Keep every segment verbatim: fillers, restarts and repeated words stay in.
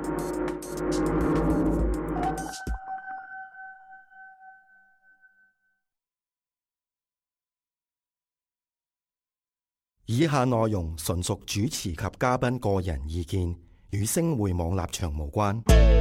以下內容純屬主持及嘉賓個人意見，與星匯網立場無關。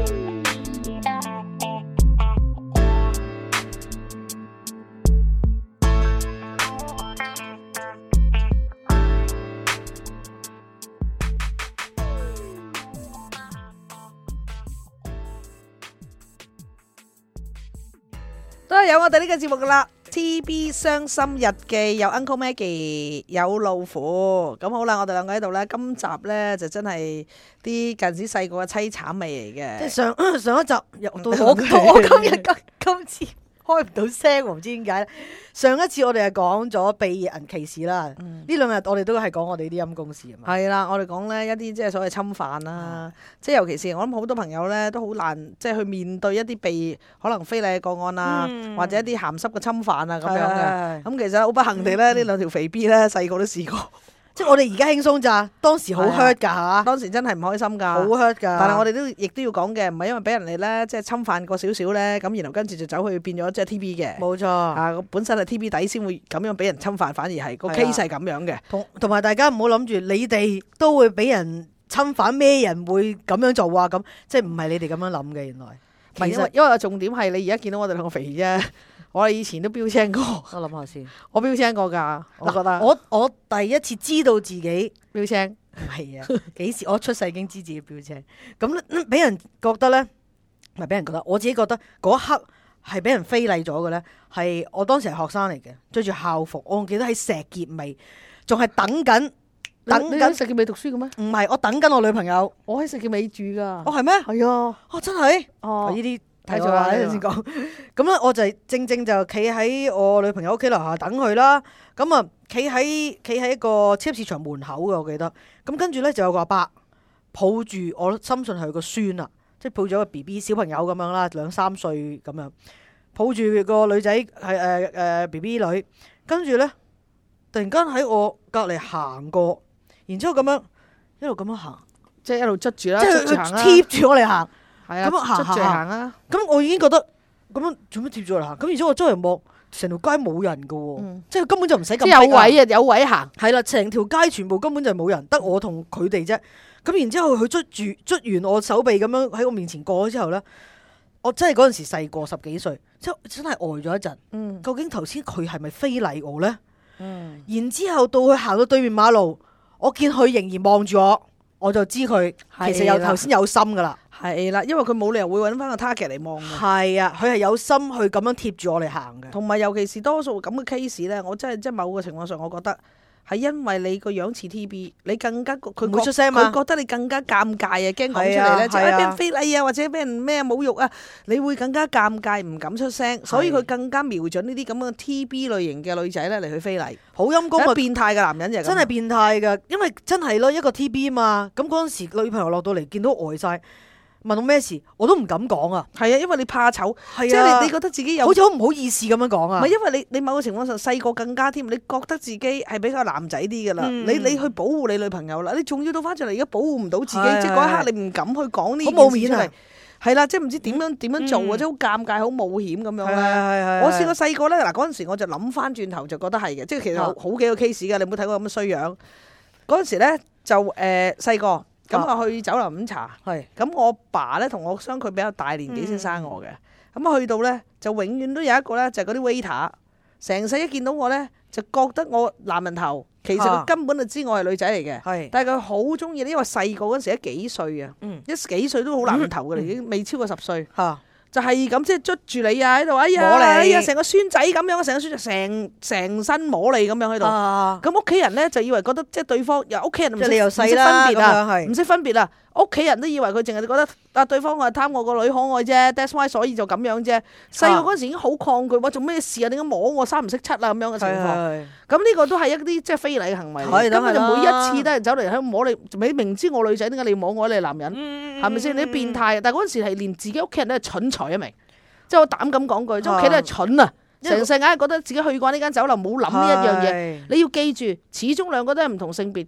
都係有我哋呢個節目噶啦。T B 傷心日記有 Uncle Maggie 有老虎，咁好啦，我哋兩個喺度咧，今集咧就真係啲近時細個嘅凄慘味嚟嘅。 即係上上一集又到我，我今日今今次開唔到聲，唔知點解。上一次我哋係講咗避人歧視啦，呢、嗯、兩日我哋都係講我哋啲陰公事啊嘛。 係啦，我哋講咧一啲即係所謂侵犯啦，嗯、即係尤其是我諗好多朋友咧都好難即係去面對一啲被可能非禮嘅個案啊，嗯、或者一啲鹹濕嘅侵犯啊咁樣嘅。咁其實好不幸地咧，呢、嗯、兩條肥 B 咧細個都試過。 即係我哋而家輕鬆咋，當時好 hurt 㗎嚇， 當時真係唔開心㗎， 好 hurt 㗎。 但係我哋都亦都要講嘅，唔係因為俾人哋咧即係侵犯過少少咧，咁然後跟住就走去變咗即係 T B 嘅。 冇錯， 啊，本身係 T B 底先會咁樣俾人侵犯，反而係個 case 係咁樣嘅。 同同埋大家唔好諗住你哋都會俾人侵犯，咩人會咁樣做啊？咁即係唔係你哋咁樣諗嘅原來。 其實因為重點係你而家見到我哋兩個肥啫。我哋以前都標青過， 我諗下先。 我標青過㗎，我覺得。 我我第一次知道自己標青， 唔係啊，幾時我出世已經知自己標青。咁咧，俾人覺得咧，唔係俾人覺得，我自己覺得嗰一刻係俾人非禮咗嘅咧，係我當時係學生嚟嘅，着住校服，我仲記得喺石硤尾，仲係等緊，等緊石硤尾讀書嘅咩？ 唔係，我等緊我女朋友。 我喺石硤尾住㗎。 哦，係咩？ 係啊。 哦，真係。 哦。 呢啲。 睇咗啦， 呢陣先講。咁咧，我就正正就企喺我女朋友屋企樓下等佢啦。咁啊，企喺企喺一個超級市場門口嘅，我記得。咁跟住咧就有個阿伯抱住我，深信係佢個孫啊，即係抱咗個 B B 小朋友咁樣啦，兩三歲咁樣，抱住個女仔係誒誒 B B 女。跟住咧，突然間喺我隔離行過，然之後咁樣一路咁樣行， 即係一路捽住啦， 即係佢貼住我嚟行。咁樣行行啊！咁我已經覺得咁樣做乜貼住嚟行？咁而且我周圍望，成條街冇人噶，嗯、即係根本就唔使咁。 有位啊，有位行。 係啦，成條街全部根本就冇人，得我同佢哋啫。咁然之後佢捽住捽完我手臂咁樣喺我面前過咗之後咧，我真係嗰陣時細個十幾歲，即係真係呆咗一陣。嗯、究竟頭先佢係咪非禮我咧？嗯、然之後到佢行到對面馬路，我見佢仍然望住我，我就知佢其實有頭先有心噶啦。 係啦，因為佢冇理由會揾翻個 target 嚟望嘅。 係啊，佢係有心去咁樣貼住我嚟行嘅。 同埋尤其是多數咁嘅 case 咧，我真係即係某個情況上，我覺得係因為你個樣似 T B， 你更加佢唔會出聲嘛， 佢覺得你更加尷尬啊，驚講出嚟咧，即係俾人非禮啊，或者俾人咩侮辱啊，你會更加尷尬，唔敢出聲，所以佢更加瞄準呢啲咁嘅 T B 類型嘅女仔咧嚟去非禮。 好陰功啊！ 變態嘅男人就真係變態㗎，因為真係咯，一個 T B 嘛，咁嗰陣時女朋友落到嚟見到呆晒。問我咩事，我都唔敢講啊！ 係啊，因為你怕醜， 係啊， 即係你你覺得自己有好似好唔好意思咁樣講啊！ 唔係因為你你某個情況上細個更加添，你覺得自己係比較男仔啲㗎啦， 嗯、 你你去保護你女朋友啦，你仲要到翻上嚟而家保護唔到自己， 係即係嗰一刻你唔敢去講呢件事出嚟， 好冇面啊！ 係啦，即係唔知點樣點樣做啊，即係好尷尬、好冒險咁樣咧。我試過細個咧，嗱嗰陣時我就諗翻轉頭就覺得係嘅，即係其實好幾個 case 㗎，你冇睇過咁嘅衰樣。嗰陣時咧就誒細個。呃咁啊去酒樓飲茶，咁是我爸咧同我相距比較大年紀先生我嘅，咁啊、嗯、去到咧就永遠都有一個咧就係嗰啲 waiter，成世一見到我咧就覺得我男人頭，其實佢根本就知我係女仔嚟嘅，是但係佢好中意，因為細個嗰陣時一幾歲啊，嗯、一幾歲都好男人頭嘅，已經未超過十歲。嗯就係咁，即係捉住你啊！喺度，哎呀，摸你哎呀，成個孫仔咁樣，成個孫仔成成身摸你咁樣喺度。咁屋企人咧就以為覺得即係對方，又屋企人唔識唔識分別啊，唔識分別啊。屋企人都以為佢淨係覺得啊，對方係貪我個女可愛啫 ，that's why 所以就咁樣啫。細個嗰陣時已經好抗拒，話做咩事啊？點解摸我三唔識七啊？咁樣嘅情況。咁呢個都係一啲即係非禮嘅行為。根本就每一次都係走嚟喺度摸你，你明知我女仔，點解你要摸我？你係男人，係咪先？你變態。但係嗰陣時係連自己屋企人都係蠢材一名，即係我膽咁講句，即係屋企都係蠢啊！成世硬係覺得自己去過呢間酒樓，冇諗呢一樣嘢。你要記住，始終兩個都係唔同性別嘅。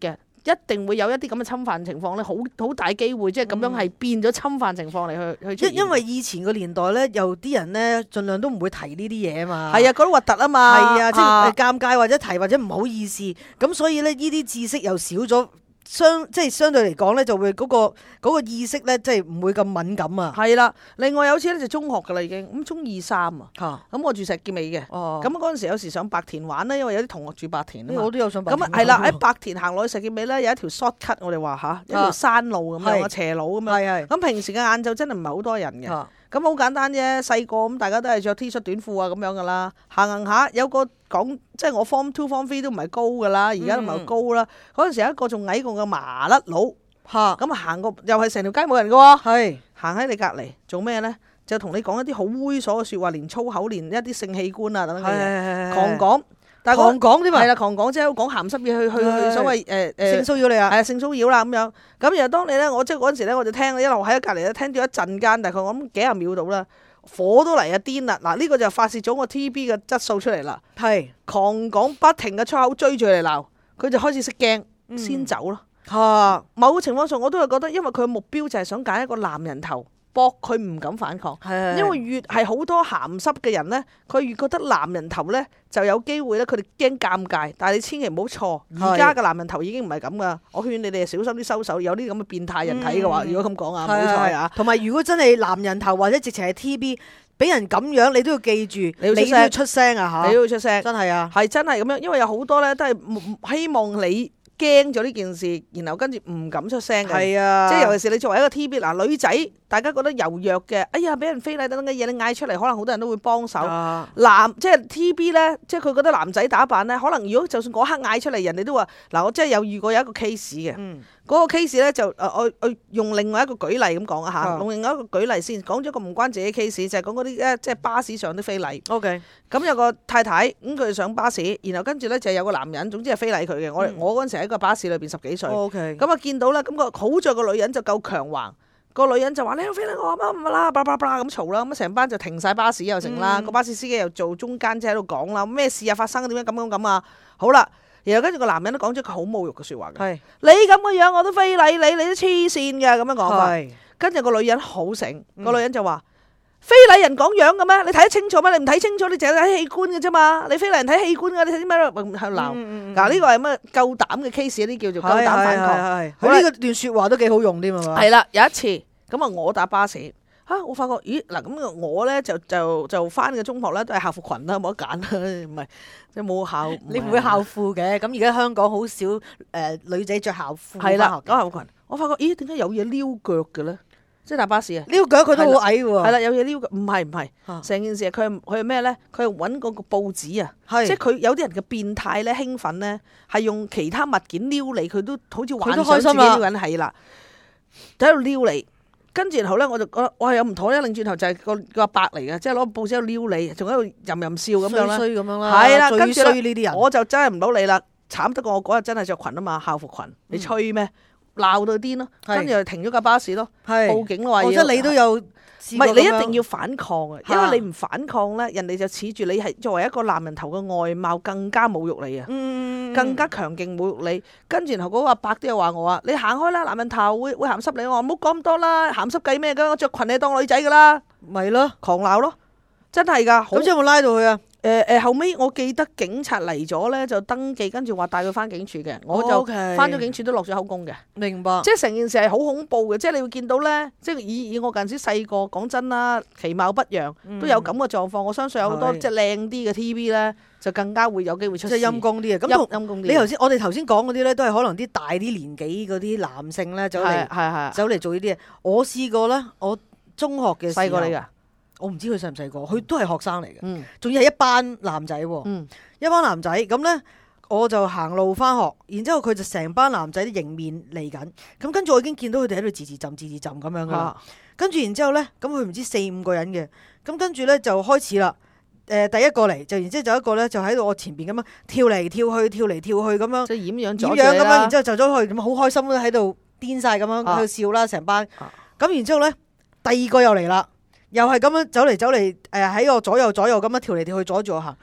一定會有一啲咁嘅侵犯情況咧，好好大機會即係咁樣係變咗侵犯情況嚟去去出現。 因因為以前個年代咧，有啲人咧盡量都唔會提呢啲嘢啊嘛。 係啊，覺得核突啊嘛。 係啊，即係尷尬或者提或者唔好意思，咁所以咧呢啲知識又少咗。相即係相對嚟講咧，就會嗰、嗰個嗰個意識咧，即係唔會咁敏感啊。 係啦，另外有次咧就中學噶啦已經，咁中二三啊，咁、 啊、 我住石硤尾嘅，咁嗰陣時有時上白田玩咧，因為有啲同學住白田啊嘛， 我都有上白田。 咁啊係啦，喺白田行落去石硤尾咧有一條 short cut，我哋話吓，一條山路咁樣啊，斜路咁樣。咁平時嘅晏晝真係唔係好多人嘅，咁好簡單啫。細個咁大家都係着 T 恤短褲啊咁樣噶啦，行行下有個講，即係我 form two form three 都唔係高噶啦，而家都唔係高啦。嗰陣時有一個仲矮過個麻甩佬，咁啊行過又係成條街冇人噶喎，係行喺你隔離做咩咧？就同你講一啲好猥瑣嘅説話，連粗口，連一啲性器官啊等等嘅嘢，狂講。但係狂講添嘛， 係啦，狂講即係講鹹濕嘢去去去所謂誒誒性騷擾你啊， 係啊性騷擾啦咁樣。咁然後當你咧，我即係嗰陣時咧，我就聽一路喺隔離咧聽咗一陣間，大概我諗幾廿秒到啦，火都嚟啊癲啦！嗱呢個就發泄咗我 T B 嘅質素出嚟啦，係狂講不停嘅粗口追住嚟鬧，佢就開始識驚先走咯。嚇，某個情況上我都係覺得，因為佢嘅目標就係想揀一個男人頭。搏佢唔敢反抗，因為越係好多鹹濕嘅人咧，佢越覺得男人頭咧就有機會咧，佢哋驚尷尬。但係你千祈唔好錯，而家嘅男人頭已經唔係咁噶。我勸你哋小心啲收手，有啲咁嘅變態人睇嘅話，嗯、如果咁講啊，唔好彩啊。同埋如果真係男人頭或者直情係 T B，俾人咁樣，你都要記住，你要出聲，你要出聲啊嚇！你都要出聲，真係啊，係真係咁樣，因為有好多咧都係希望你。驚咗呢件事，然後跟住唔敢出聲嘅，係啊，即係尤其是你作為一個 T B 嗱女仔，大家覺得柔弱嘅，哎呀俾人非禮等等嘅嘢，你嗌出嚟，可能好多人都會幫手。啊、男即係 T B 咧，即係佢覺得男仔打扮咧，可能如果就算嗰刻嗌出嚟，人哋都話嗱，我真係有遇過有一個 case 嘅。嗯嗰個 case 咧就誒我我用另外一個舉例咁講啊嚇，用另外一個舉例先講咗個唔關自己 case，就係講嗰啲咧即係巴士上啲非禮。OK，咁有個太太咁佢上巴士，然後跟住咧就有個男人，總之係非禮佢嘅。我我嗰陣時喺個巴士裏邊十幾歲。OK，咁啊見到啦，咁個好在個女人就夠強橫，個女人就話你非禮我乜乜啦，叭叭叭咁嘈啦，咁成班就停晒巴士又成啦，個巴士司機又做中間即喺度講啦，咩事啊發生點樣咁樣咁啊，好啦。然後跟住個男人都講咗句好侮辱嘅説話嘅，是你咁嘅樣我都非禮你，你都黐線嘅咁樣講法。是跟住個女人好醒，個、嗯、女人就話：非禮人講樣嘅咩？你睇得清楚咩？你唔睇清楚，你淨係睇器官嘅啫嘛。你非禮人睇器官嘅，你睇啲咩喺度鬧？嗱、嗯，呢、嗯、個係乜夠膽嘅 case？呢啲叫做夠膽反抗。佢呢個段説話都幾好用添係嘛？係啦，有一次咁啊，我搭巴士。嚇、啊！我發覺，咦嗱咁我咧就就就翻嘅中學咧都係校服裙啦，冇得揀啦，唔係即係冇校。你唔會校褲嘅，咁而家香港好少誒、呃、女仔着校褲。係啦，講校服裙，我發覺咦點解有嘢撩腳嘅咧？即係搭巴士啊！撩腳佢都好矮喎。係啦，有嘢撩腳，唔係唔係，成件事佢佢係咩咧？佢係揾嗰個報紙啊，是即係佢有啲人嘅變態咧、興奮咧，係用其他物件撩你，佢都好似幻想自己撩緊係啦，喺度撩你。跟住然後咧，我就覺得我係有唔妥咧，擰轉頭就係個個阿伯嚟嘅，即係攞報紙喺度撩你，仲喺度吟吟笑咁樣啦，衰咁樣啦，係啦，跟住咧呢啲人，我就真係唔到你啦，慘得過我嗰日真係着裙啊嘛，校服裙，你吹咩？鬧到癲咯，跟住就停咗架巴士咯，報警咯話要，即係你都有。唔係你一定要反抗啊，因為你唔反抗咧，人哋就恃住你係作為一個男人頭嘅外貌更加侮辱你啊，嗯、更加強勁侮辱你。跟住然後嗰個阿伯都有話我啊，你行開啦，男人頭會會鹹濕你，我話唔好講咁多啦，鹹濕計咩㗎？我着裙你當女仔㗎啦，咪咯，狂鬧咯，真係㗎。咁有冇拉到佢啊？誒誒、呃，後尾我記得警察嚟咗咧，就登記，跟住話帶佢翻警署嘅，我就翻咗警署都落咗口供嘅。明白。即係成件事係好恐怖嘅，即係你會見到咧，即係以以我嗰陣時細個講真啦，其貌不揚，都有咁嘅狀況。嗯、我相信有好多即係靚啲嘅 T V 咧，就更加會有機會出事。即係陰公啲嘅。咁陰陰公啲。你頭先我哋頭先講嗰啲咧，都係可能啲大啲年紀嗰啲男性咧，走嚟係係走嚟做呢啲嘢。我試過咧，我中學嘅時候細過你㗎。我唔知佢細唔細個，佢都係學生嚟嘅，仲、嗯、要係一班男仔喎，嗯、一班男仔咁咧，我就行路翻學，然之後佢就成班男仔迎面嚟緊，咁跟住我已經見到佢哋喺度自自浸、自自浸咁樣噶啦，啊、跟住然之後咧，咁佢唔知四五個人嘅，咁跟住咧就開始啦，誒、呃、第一個嚟就然之後就一個咧就喺度我前邊咁樣跳嚟跳去、跳嚟跳去咁樣，即係掩樣阻住啦，咁樣，然之後就咗去咁好開心喺度癲晒咁樣喺度笑啦，成班，咁、啊、然之後咧第二個又嚟啦。又係咁樣走嚟走嚟，誒喺我左右左右咁樣跳嚟跳去阻住我行，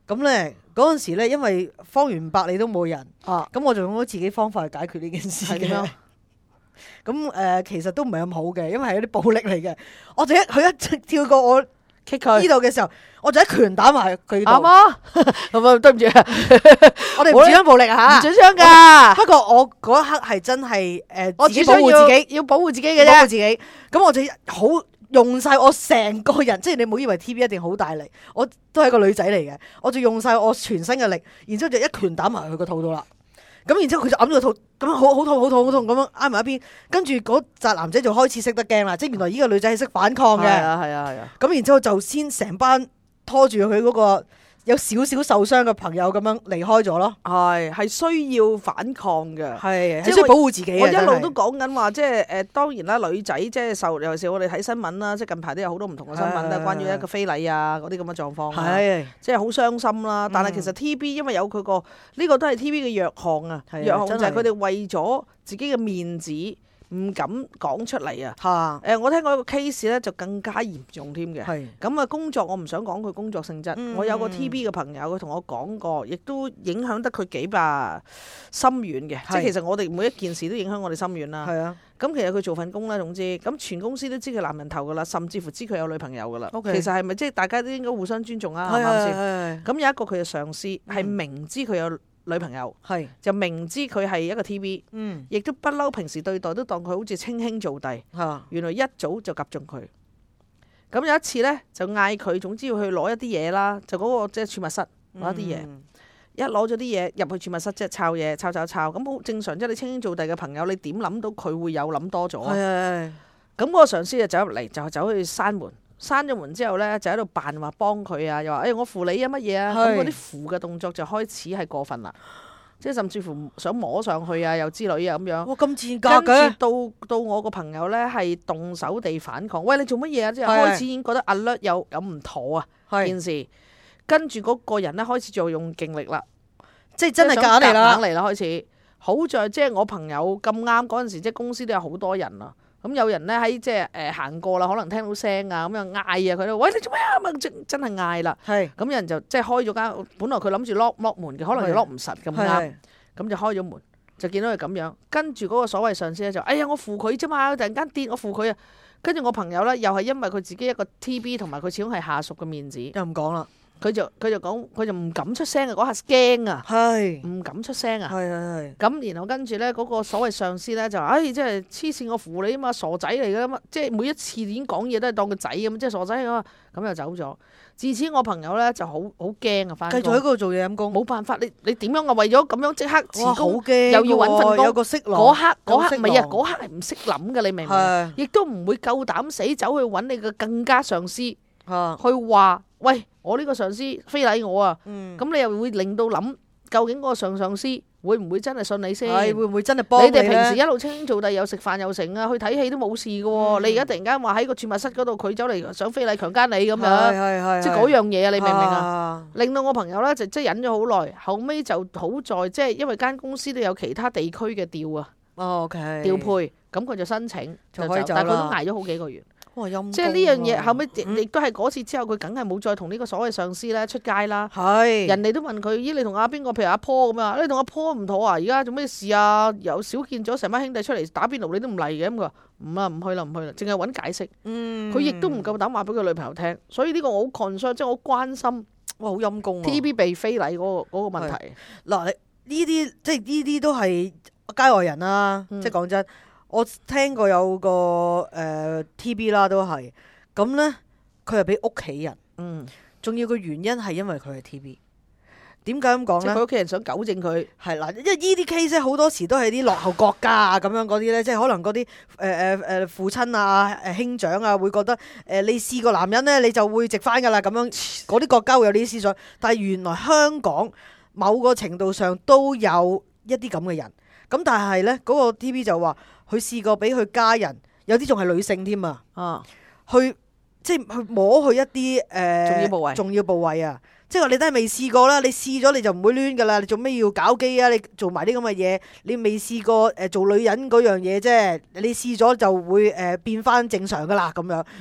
咁咧嗰陣時咧，因為方圓百里都冇人， 啊， 咁我就用咗自己方法去解決呢件事嘅係點樣。 咁誒、呃，其實都唔係咁好嘅，因為係一啲暴力嚟嘅。我就一佢一直跳過我呢 kick 佢度嘅時候，我就一拳打埋佢度。 啱啊！咁啊，對唔住啊， 我哋唔主張暴力啊唔嚇。 准傷㗎。 不過我嗰一刻係真係誒、呃我自己保護自己， 要保護自己嘅啫。 保護自己。咁我就好用晒我成個人，即係你唔好以為 T V B 一定好大力，我都係一個女仔嚟嘅，我就用晒我全身嘅力，然之後就一拳打埋佢個肚度啦。咁然之後佢就揞咗個肚，咁樣好好痛好痛好痛咁樣挨埋一邊，跟住嗰紮男仔就開始識得驚啦，即係原來呢個女仔係識反抗嘅。 係啊係啊係啊。 咁然之後就先成班拖住佢嗰個有少少受傷嘅朋友咁樣離開咗咯。 係係需要反抗嘅。 係， 即係即係需要保護自己啊。 我一路真係都講緊話，即係誒當然啦，女仔即係受，尤其是我哋睇新聞啦，即係近排都有好多唔同嘅新聞啦， 係關於一個非禮啊嗰啲咁嘅狀況啊， 係即係好傷心啦。但係其實 T V B 因為有佢個呢個都係 T V B 嘅弱項啊， 係啊弱項就係真係佢哋為咗自己嘅面子唔敢講出嚟啊。 嚇誒，我聽過一個 case 咧就更加嚴重添嘅。 係咁啊，工作我唔想講佢工作性質。 嗯我有個 T V B 嘅朋友，佢同我講過，亦都影響得佢幾吧深遠嘅。即係其實我哋每一件事都影響我哋深遠啦。 係啊。 咁其實佢做份工啦，總之咁全公司都知佢男人頭噶啦，甚至乎知佢有女朋友噶啦。 OK 其實係咪即係大家都應該互相尊重啊？ 係啱唔啱先？ 係咁有一個佢嘅上司係明知佢有女朋友， 係就明知佢係一個 T V， 嗯亦都不嬲平時對待都當佢好似稱兄做弟。 嚇原來一早就夾中佢。咁有一次呢，就嗌佢，總之要去攞一啲嘢啦，就嗰、個即係儲物室攞一啲嘢。 嗯一攞咗啲嘢入去儲物室，即係抄嘢，抄抄抄，咁好正常。即係你稱兄做弟嘅朋友，你點諗到佢會有諗多咗啊？ 係係咁嗰個上司就走入嚟，就走去閂門。閂咗門之後呢，就喺度扮話幫佢啊，又話誒、哎、我扶你啊乜嘢啊。咁係嗰啲扶嘅動作就開始係過分啦，即係甚至乎想摸上去啊，又之類啊咁樣。 哇咁賤格跟嘅住到到我個朋友呢，係動手地反抗，喂你做乜嘢啊？即係係開始已經覺得 alert 有有唔妥啊係件事。跟住嗰個人呢，開始就用勁力啦。 即係真係即係想假嚟啦夾硬嚟啦，開始。好在即係我朋友咁啱嗰陣時，即係公司都有好多人啊。咁有人咧喺即係誒行過啦，可能聽到聲啊，咁樣嗌啊，佢都喂你做咩啊？咁真真係嗌啦。 係咁有人就即係開咗間，本來佢諗住 lock lock 門嘅，可能就 lock 唔實咁啱， 係咁就開咗門，就見到佢咁樣。跟住嗰個所謂上司咧就哎呀我扶佢啫嘛，突然間跌我扶佢啊。跟住我朋友咧又係因為佢自己一個 T V B 同埋佢始終係下屬嘅面子， 又唔講啦。 佢就佢就講佢就唔敢出聲啊，嗰下驚啊， 係唔敢出聲啊。 係係咁然後跟住咧，嗰、個所謂上司咧就話：，哎，即係黐線，我扶你啊嘛，傻仔嚟噶嘛，即係每一次已經講嘢都係當個仔咁，即係傻仔啊！咁又走咗。自此我朋友咧就好好驚啊，翻工繼續喺嗰度做嘢陰公。 冇辦法，你你點樣啊？為咗咁樣即刻辭哇好工， 驚又要揾份喎工有個色狼嗰刻嗰有個色刻唔係啊， 狼嗰刻係唔識諗嘅，你明唔明？ 係亦都唔會夠膽死走去揾你嘅更加上司去嚇話：，喂，我呢個上司非禮我啊！ 嗯咁你又會令到諗，究竟嗰個上上司會唔會真係信你先？ 係會唔會真係幫你哋咧平時一路稱兄做弟，又食飯又成啊，去睇戲都冇事嘅喎。你而家突然間話喺個儲物室嗰度，佢走嚟想非禮強姦你咁係樣， 係係即係嗰樣嘢啊！你明唔明啊？ 啊？ 令到我朋友咧就即係忍咗好耐，後尾就好在即係因為間公司都有其他地區嘅調啊哦，OK， 調配，咁佢就申請就可以走但係佢都啦捱咗好幾個月。 哇陰即係呢樣嘢公啊後尾嗯亦都係嗰次之後，佢梗係冇再同呢個所謂上司咧出街啦。 係人哋都問佢：咦，你同阿邊個？譬如阿坡咁啊，你同阿坡唔妥啊？而家做咩事啊？又少見咗成班兄弟出嚟打邊爐，你都唔嚟嘅咁。佢話唔啊，唔去啦，唔去啦，淨係揾解釋。 嗯佢亦都唔夠膽話俾佢女朋友聽，所以呢個我好 concern，即係我好關心哇好陰公啊 T V B 被非禮嗰個嗰個問題。 嗱，你呢啲即係呢啲都係街外人啦。 嗯即係講真，我聽過有個誒、呃 T B 啦，都係咁咧，佢係俾屋企人， 嗯， 仲要個原因係因為佢係 T B。點解咁講咧即係佢？屋企人想糾正佢。 係啦，因為呢啲 case 好多時都係啲落後國家啊，咁樣嗰啲咧，即係可能嗰啲誒誒誒父親啊、誒兄長啊，會覺得誒、呃、你試個男人咧，你就會直翻噶啦，咁樣嗰啲國家會有呢啲思想。但係原來香港某個程度上都有一啲咁嘅人，咁但係咧嗰個 T V 就話佢試過俾佢家人，有啲仲係女性添啊， 啊， 去即係去摸佢一啲誒、呃、 重要部位重要部位啊！即係話你都係未試過啦，你試咗你就唔會攣噶啦，你做咩要搞基啊？你做埋啲咁嘅嘢，你未試過誒、呃、做女人嗰樣嘢啫，你試咗就會誒、呃、變翻正常噶啦咁樣。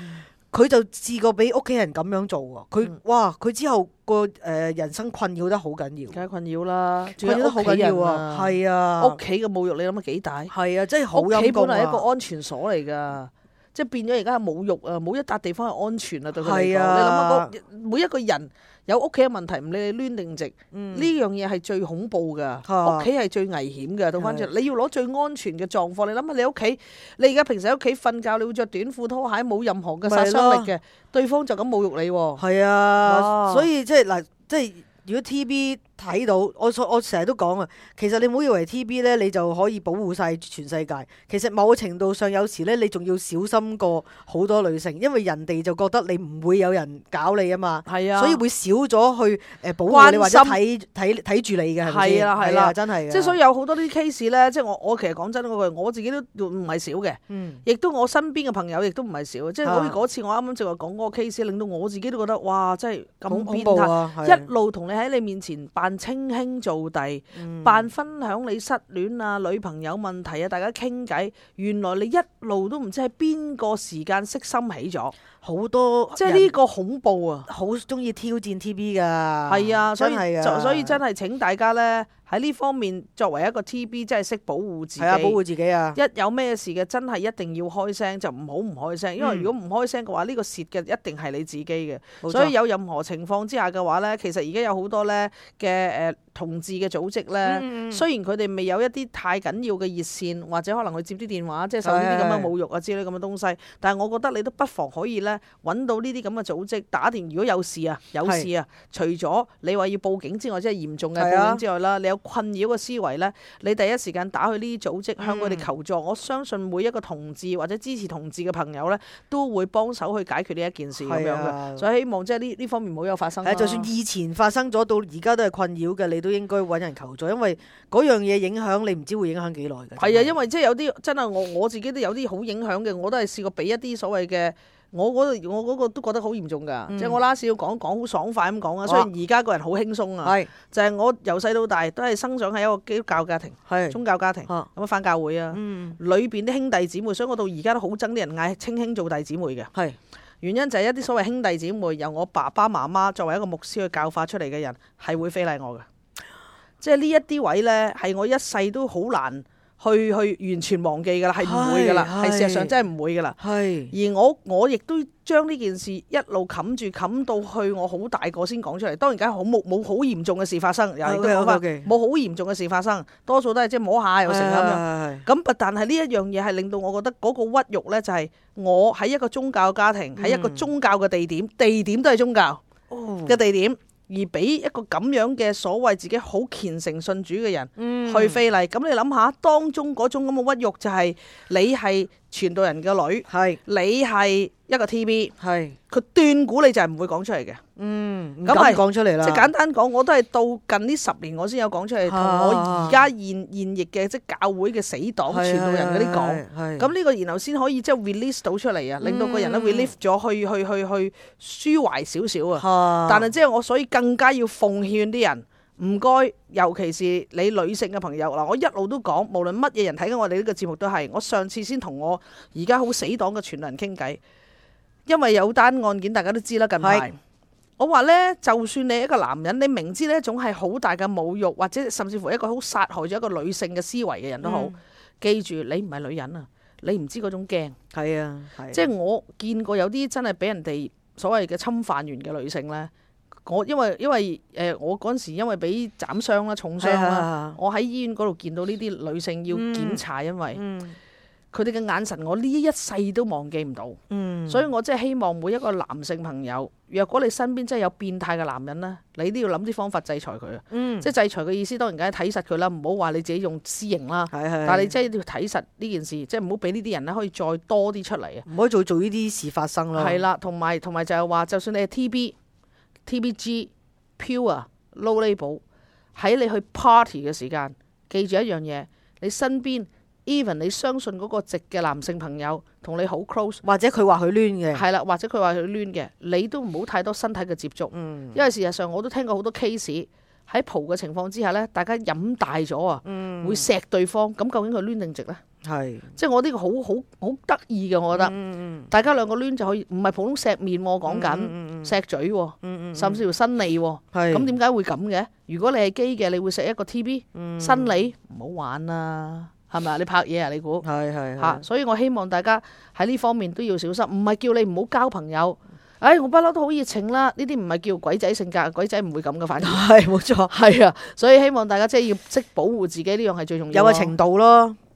佢就試過俾屋企人咁樣做喎。佢、 嗯、 哇！佢之後個誒、呃、人生困擾得好緊要， 梗係困擾啦， 困擾得好緊要啊！係啊， 屋企嘅侮辱你諗下幾大？ 係啊，真係好陰功啊！ 屋企本嚟係一個安全所嚟㗎。即係變咗而家係侮辱啊！冇一笪地方係安全啊！對佢嚟講，你諗下每一個人有屋企嘅問題，唔理你攣定直，呢、嗯、樣嘢係最恐怖㗎。屋企係最危險㗎。倒翻轉，你要攞最安全嘅狀況。你諗下你屋企，你而家平時喺屋企瞓覺，你會着短褲拖鞋，冇任何嘅殺傷力嘅，對方就咁侮辱你喎。 係啊，所以即係嗱，即係如果 T B 睇到，我我成日都講啊，其實你唔好以為 T B 咧，你就可以保護晒全世界。其實某個程度上，有時咧，你仲要小心過好多女性，因為人哋就覺得你唔會有人搞你啊嘛。係啊，所以會少咗去誒保護你或者睇睇睇住你嘅係咪先？係啦係啦，真係。即係所以有好多啲 case 咧，即係我我其實講真嗰句，我自己都唔係少嘅。嗯。亦都我身邊嘅朋友亦都唔係少，即係好似嗰次我啱啱正話講嗰個 case，令到我自己都覺得哇，真係咁變態，一路同你喺你面前扮稱兄做弟，扮、嗯、分享你失戀啊、女朋友問題啊，大家傾偈。原來你一路都唔知喺邊個時間色心起咗好多，即係呢個恐怖啊！好中意挑戰 T B 噶，係啊，所以所以真係請大家咧喺呢方面作為一個 T B， 真係識保護自己，係啊，保護自己啊！一有咩事嘅真係一定要開聲，就唔好唔開聲，因為如果唔開聲嘅話，呢、呢個蝕嘅一定係你自己嘅。所以有任何情況之下嘅話咧，其實而家有好多咧嘅誒同志嘅組織咧，嗯、雖然佢哋未有一啲太緊要嘅熱線，或者可能去接啲電話，即係受呢啲咁嘅侮辱啊之類咁嘅東西，但係我覺得你都不妨可以咧揾到呢啲咁嘅組織打電，如果有事啊有事啊，除咗你話要報警之外，即係嚴重嘅報警之外啦，你有困擾嘅思維咧，你第一時間打去呢啲組織向佢哋求助，嗯、我相信每一個同志或者支持同志嘅朋友咧，都會幫手去解決呢一件事咁樣嘅，所以希望即係呢呢方面唔好有發生。就算以前發生咗到而家都係困擾嘅，你都應該揾人求助，因為嗰樣嘢影響你唔知會影響幾耐嘅。係啊，因為即係有啲真係我我自己都有啲好影響嘅，我都係試過俾一啲所謂嘅。我嗰個我嗰個都覺得好嚴重㗎，嗯、即係我拉少講講好爽快咁講啊。雖然而家個人好輕鬆啊，就係我由細到大都係生長喺一個基督教家庭，宗教家庭咁啊，返教會啊，嗯、裏邊啲兄弟姊妹，所以我到而家都好憎啲人嗌稱兄做弟姊妹嘅。係原因就係一啲所謂兄弟姊妹由我爸爸媽媽作為一個牧師去教化出嚟嘅人，係會非禮我嘅。即係呢一啲位咧，係我一世都好難。去去完全忘記㗎啦，係唔會㗎啦，係事實上真係唔會㗎啦。係而我我亦都將呢件事一路冚住冚到去我好大個先講出嚟。當然梗係好冇冇好嚴重嘅事發生，又係都講翻冇好嚴重嘅事發生，多數都係即係摸下又成咁樣。咁但係呢一樣嘢係令到我覺得嗰個屈辱咧，就係我喺一個宗教家庭，喺、嗯、一個宗教嘅地點，地點都係宗教嘅地點。哦而俾一個咁樣嘅所謂自己好虔誠信主嘅人、嗯、去非禮，咁你諗下當中嗰種咁嘅屈辱就係你係傳道人嘅女，係是你係一個 T B， 係佢斷估你就係唔會講出嚟嘅。嗯，咁係講出嚟啦。即係簡單講，我都係到近呢十年我先有講出嚟，同我而家現現役嘅即係教會嘅死黨傳道人嗰啲講。咁呢個然後先可以即係 release 到出嚟啊，令到個人咧 release 咗去去去去舒懷少少啊。但係即係我所以更加要奉勸啲人，唔該，尤其是你女性嘅朋友嗱，我一路都講，無論乜嘢人睇緊我哋呢個節目都係。我上次先同我而家好死黨嘅傳道人傾偈，因為有單案件大家都知啦，近排。我話咧，就算你係一個男人，你明知呢一種係好大嘅侮辱，或者甚至乎一個好殺害咗一個女性嘅思維嘅人都好，嗯、記住你唔係女人啊，你唔知嗰種驚。係啊，即係我見過有啲真係俾人哋所謂嘅侵犯完嘅女性咧，我因為因為誒、呃、我嗰陣時因為俾斬傷啦、重傷啦，啊、我喺醫院嗰度見到呢啲女性要檢查，嗯、因為。嗯佢哋嘅眼神，我呢一世都忘記唔到。嗯，所以我真係希望每一個男性朋友，若果你身邊真係有變態嘅男人咧，你都要諗啲方法制裁佢啊。嗯，即係制裁嘅意思，當然梗係睇實佢啦，唔好話你自己用私刑啦。係係。但係你真係要睇實呢件事，即係唔好俾呢啲人咧可以再多啲出嚟啊。唔可以再做呢啲事發生咯。係啦，同埋同埋就係話，就算你係 T B、T B G、Pure、Low Label，喺你去 party 嘅時間，記住一樣嘢，你身邊。even 你相信嗰個直嘅男性朋友同你好 close，或者佢話佢攣嘅，係啦，或者佢話佢攣嘅，你都唔好太多身體嘅接觸，嗯、因為事實上我都聽過好多 case 喺蒲嘅情況之下咧，大家飲大咗啊，嗯、會錫對方，咁究竟佢攣定直咧？ 係， 即係我呢個好好好得意嘅，我覺得。 嗯大家兩個攣就可以，唔係普通錫面喎，講緊錫嘴喎， 嗯甚至乎伸脷喎。 係咁點解會咁嘅？如果你係基嘅，你會錫一個 T B 伸脷，唔好玩啦，係咪啊？你拍嘢啊？你估？ 係係嚇，所以我希望大家喺呢方面都要小心，唔係叫你唔好交朋友。唉，我不嬲都好熱情啦，呢啲唔係叫鬼仔性格，鬼仔唔會咁嘅，反而係冇錯， 係啊，所以希望大家即係要識保護自己，呢樣係最重要。 有個程度咯。